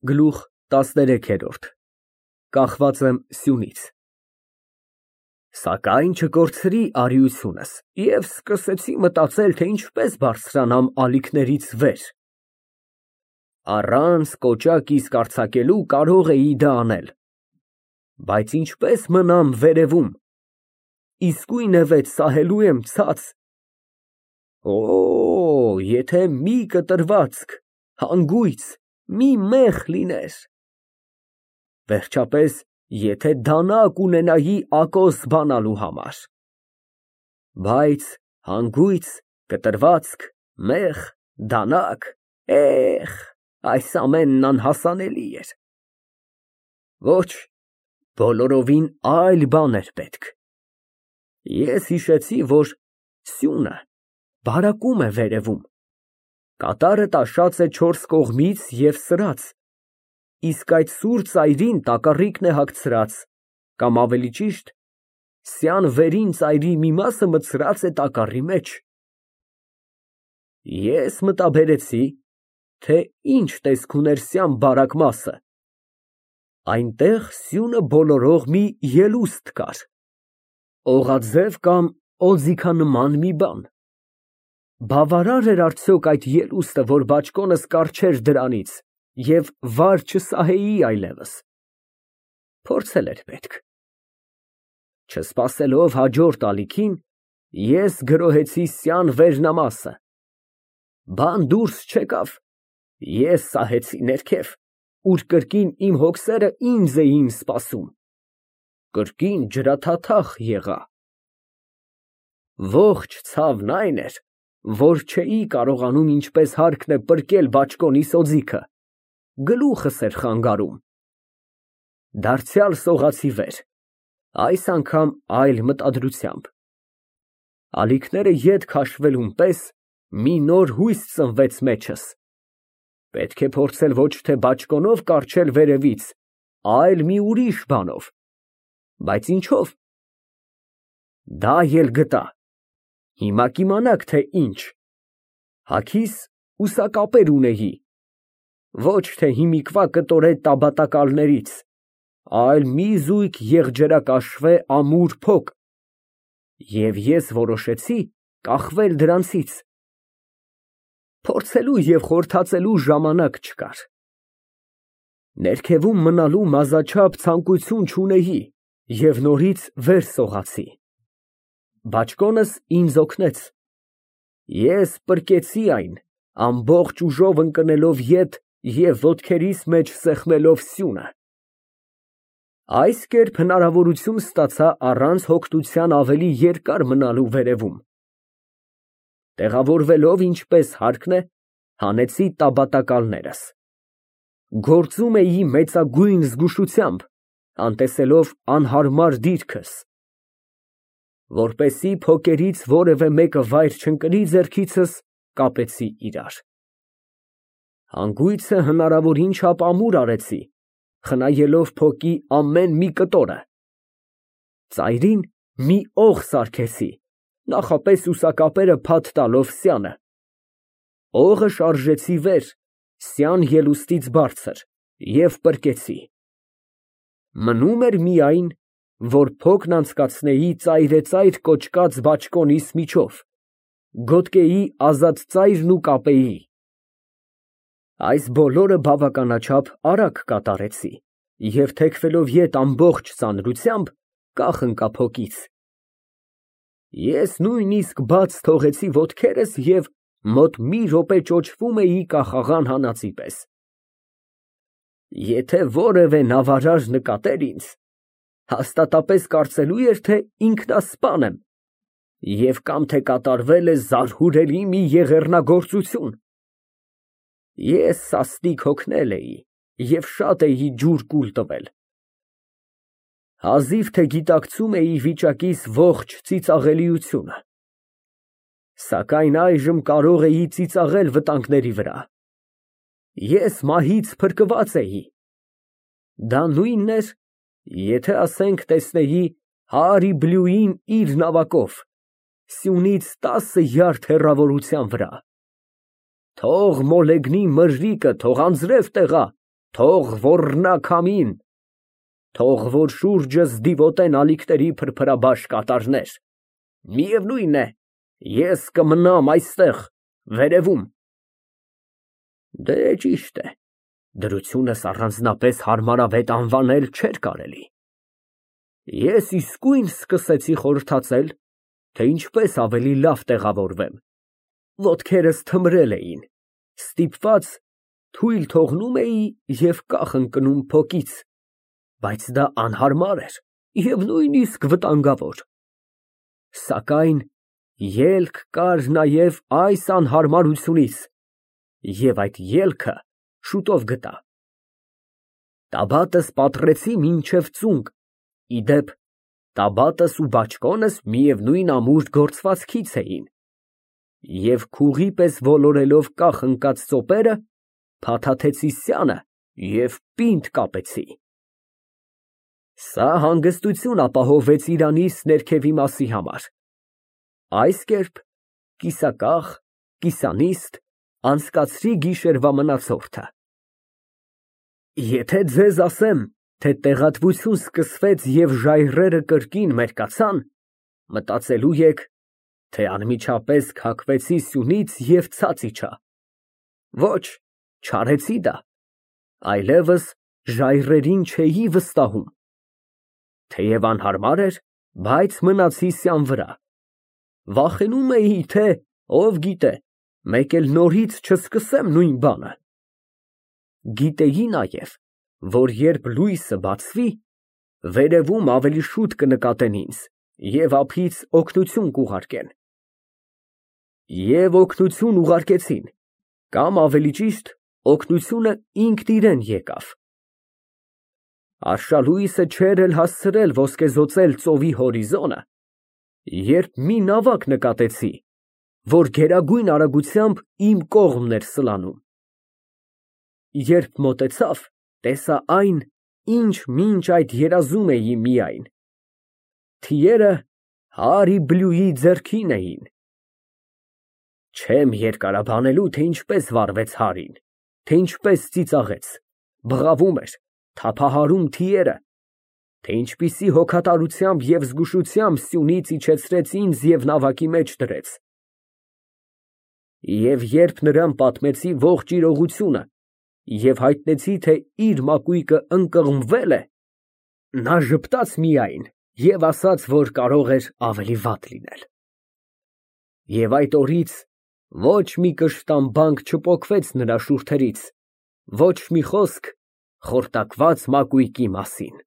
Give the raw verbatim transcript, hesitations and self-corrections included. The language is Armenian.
Գլուխ տասներեքերորդ Կախված եմ սյունից։ Սակայն չկորցրի արիությունս և սկսեցի մտածել, թե ինչպես բարձրանամ ալիքներից վեր։ Առանց կոճակ իսկ արձակելու կարող էի դա անել, բայց ինչպես մնամ վերևում, իսկույնևեթ սահելու եմ ցած։ Օ, եթե մի կտրվածք, հանգույց, մի մեխ լիներ։ Վերջապես, եթե դանակ ունենայի ակոս բանալու համար։ Բայց հանգույց, կտրվածք, մեխ, դանակ, էխ, այս ամենն անհասանելի էր։ Ոչ, բոլորովին այլ բան էր պետք։ Ես հիշեցի, որ սյունը բարակում է վերևում, կատարը տաշած է չորս կողմից և սրած, իսկ այդ սուր ծայրին տակառիկն է հագցրած, կամ ավելի ճիշտ, սյան վերին ծայրի մի մասը մտցրած է տակառի մեջ։ Ես մտաբերեցի, թե ինչ տեսք ուներ սյան բարակ մասը։ Այնտեղ սյունը բոլորող մի ելուստ կար, օղաձև կամ օձիքանման մի բան։ Բավարար էր արդյոք այդ ելուստը, որ բաճկոնս կառչեր դրանից և վար չսահեի այլևս։ Փորձել էր պետք։ Չսպասելով հաջորդ ալիքին, ես գրոհեցի սյան վերնամասը։ Բան դուրս չեկավ, ես սահեցի ներքև, ուր կրկին իմ հոգսերը ինձ էին սպասում։ Կրկին ջրաթաթախ եղա։ Ողջ ցավն այն էր, որ չէի կարողանում ինչպես հարկն է պրկել բաճկոնիս օձիքը, գլուխս էր խանգարում։ Դարձյալ սողացի վեր, այս անգամ այլ մտադրությամբ։ Ալիքները ետ քաշվելուն պես մի նոր հույս ծնվեց մեջս։ Պետք է փորձել ոչ թե բաճկոնով կառչել վերևից, այլ մի ուրիշ բանով։ Բայց ինչով։ Դա էլ գտա։ Հիմա կիմանաք, թե ինչ։ Հագիս ուսակապեր ունեի, ոչ թե հիմիկվա կտորե տաբատակալներից, այլ մի զույգ եղջերակաշվե ամուր փոք, և ես որոշեցի կախվել դրանցից։ Փորձելու և խորհրդածելու ժամանակ չկար։ Ներքևում մնալու մազաչափ ցանկություն չունեի և նորից վեր սողացի։ Բաճկոնս ինձ օգնեց։ Ես պրկեցի այն, ամբողջ ուժով ընկնելով ետ և ոտքերիս մեջ սեղմելով սյունը։ Այս կերպ հնարավորություն ստացա առանց հոգնության ավելի երկար մնալու վերևում։ Տեղավորվելով ինչպես հարկն է, հանեցի տաբատակալներս։ Գործում էի մեծագույն զգուշությամբ, անտեսելով անհարմար դիրքս։ Որպեսզի փոկերից որևէ մեկը վայր չընկնի ձեռքիցս, կապեցի իրար։ Հանգույցը հնարավորին չափ ամուր արեցի, խնայելով փոկի ամեն մի կտորը։ Ծայրին մի օղ սարքեցի, նախապես ուսակապերը փաթ տալով սյանը։ Օղը շարժեցի վեր, սյան ելուստից բարձր, և պրկեցի։ Մնում էր միայն, որ փոքն անցկացնեի ծայրեծայր կոճկած բաճկոնիս միջով, գոտկեի ազատ ծայրն ու կապեի։ Այս բոլորը բավականաչափ արագ կատարեցի և թեքվելով ետ ամբողջ ծանրությամբ, կախ ընկա փոկից։ Ես նույնիսկ բաց թողեցի ոտքերս և մոտ մի րոպե ճոճվում էի կախաղան հանածի պես։ Եթե որևէ նավարար նկատեր ինձ, հաստատապես կարծելու էր, թե ինքնասպան եմ և կամ թե կատարվել է զարհուրելի մի եղեռնագործություն։ Ես սաստիկ հոգնել էի և շատ էի ջուր կուլ տվել։ Հազիվ թե գիտակցում էի վիճակիս ողջ ծիծաղելիությունը։ Սակայն այժմ կարող էի ծիծաղել վտանգների վրա։ Ես մահից փրկված էի։ Դա նույնն էր, եթե ասենք տեսնեի Հարի Բլյուին իր նավակով, սյունից տասը յարդ հեռավորության վրա։ Թող մոլեգնի մրրիկը, թող անձրև տեղա, թող ոռնա քամին, թող որ շուրջս դիվոտեն ալիքների փրփրաբաշ կատարներ, միևնույն է, ես կմնամ այստեղ, վերևում։ Դե ճիշտ է, դրությունս առանձնապես հարմարավետ անվանել չէր կարելի։ Ես իսկույն սկսեցի խորհրդածել, թե ինչպես ավելի լավ տեղավորվեմ, ոտքերս թմրել էին, ստիպված թույլ թողնում էի և կախ ընկնում փոկից, բայց դա անհարմար էր և նույնիսկ վտանգավոր, սակայն ելք կար նաև այս անհարմարությունից և այդ ելքը շուտով գտա։ Տաբատս պատռեցի մինչև ծունկ, ի դեպ, տաբատս ու բաճկոնս միևնույն ամուր գործվածքից էին, և քուղի պես ոլորելով կախ ընկած ծոպերը, փաթաթեցի սյանը և պինդ կապեցի։ Սա հանգստություն ապահովեց իրանիս ներքևի մասի համար, այս կերպ կիսակախ, կիսանիստ անցկացրի գիշերվա մնացորդը։ Եթե ձեզ ասեմ, թե տեղատվություն սկսվեց և ժայռերը կրկին մերկացան, մտածելու եք, թե անմիջապես քաքվեցի սյունից և ցած իջա։ Ոչ, չարեցի դա, այլևս ժայռերին չէի վստահում։ Թեև անհարմար էր, բայց մնացի սյան վրա։ Վախենում էի, թե, ով գիտե, մեկ էլ նորից չսկսեմ նույն բանը։ Գիտեի նաև, որ երբ լույսը բացվի, վերևում ավելի շուտ կնկատեն ինձ և ափից օգնություն կուղարկեն։ Եվ օգնություն ուղարկեցին, կամ ավելի ճիշտ, օգնությունը ինքն իրեն եկավ։ Արշալույսը չէր էլ հասցրել ոսկեզօծել ծովի հորիզոնը, երբ մի նավակ նկատեցի, որ գերագույն արագությամբ իմ կողմն էր սլանում։ Երբ մոտեցավ, տեսա այն, ինչ մինչ այդ երազում էի միայն. թիերը Հարիբլյուի ձեռքին էին։ Չեմ երկարաբանելու, թե ինչպես վարվեց Հարին, թե ինչպես ծիծաղեց, բղավում էր, թափահարում թիերը, թե ինչպիսի հոգատարությամբ և զգուշությամբ սյունից իջեցրեց ինձ և նավակի մեջ դրեց։ Եվ երբ նրան պատմեցի ողջ իրողությունը և հայտնեցի, թե իր մակույկը ընկղմվել է, նա ժպտաց միայն և ասաց, որ կարող էր ավելի վատ լինել։ Եվ այդ օրից ոչ մի կշտամբանք չպոկվեց նրա շուրթերից, ոչ մի խոսք խորտակված մակույկի մասին։